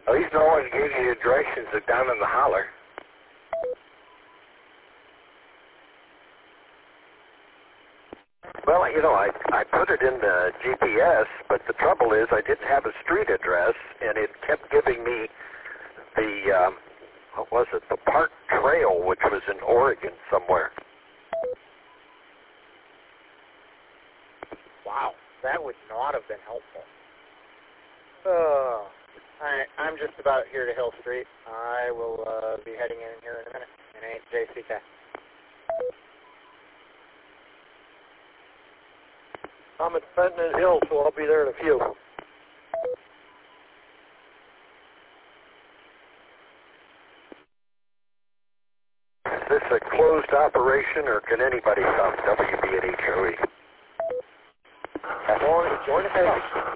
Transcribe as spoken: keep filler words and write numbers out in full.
At least no one gave you the directions of down in the holler. Well, you know, I I put it in the G P S, but the trouble is I didn't have a street address, and it kept giving me the, um, what was it, the Park Trail, which was in Oregon somewhere. Wow, that would not have been helpful. Oh, all right, I'm just about here to Hill Street. I will uh, be heading in here in a minute. N H J C K. I'm at Fenton Hill, so I'll be there in a few. Is this a closed operation, or can anybody come W B at H O E? Join, join the page.